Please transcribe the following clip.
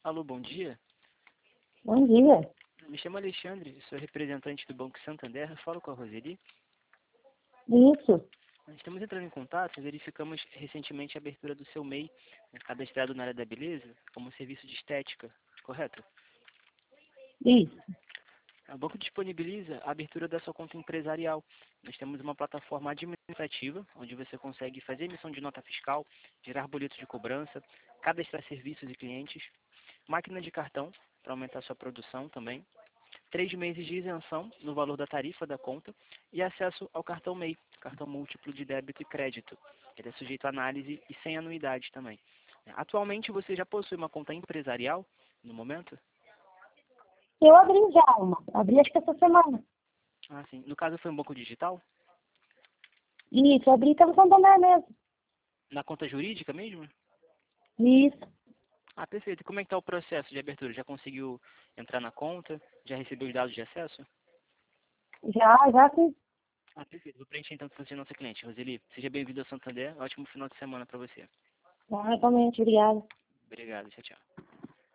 Alô, bom dia. Bom dia. Me chamo Alexandre, sou representante do Banco Santander. Eu falo com a Roseli. Isso. Estamos entrando em contato, verificamos recentemente a abertura do seu MEI, cadastrado na área da beleza, como serviço de estética, correto? Isso. O banco disponibiliza a abertura da sua conta empresarial. Nós temos uma plataforma administrativa, onde você consegue fazer emissão de nota fiscal, gerar boletos de cobrança, cadastrar serviços e clientes, máquina de cartão, para aumentar sua produção também, 3 meses de isenção no valor da tarifa da conta e acesso ao cartão MEI, cartão múltiplo de débito e crédito. Ele é sujeito à análise e sem anuidade também. Atualmente você já possui uma conta empresarial no momento? Eu abri já uma. Abri acho que essa semana. Ah, sim. No caso foi um banco digital? Isso, abri pelo Santander mesmo. Na conta jurídica mesmo? Isso. Ah, perfeito. E como é que está o processo de abertura? Já conseguiu entrar na conta? Já recebeu os dados de acesso? Já sim. Ah, perfeito. Vou preencher então para você, nossa cliente. Roseli, seja bem-vindo ao Santander. Ótimo final de semana para você. Tá, realmente, obrigada. Obrigado. Tchau, tchau.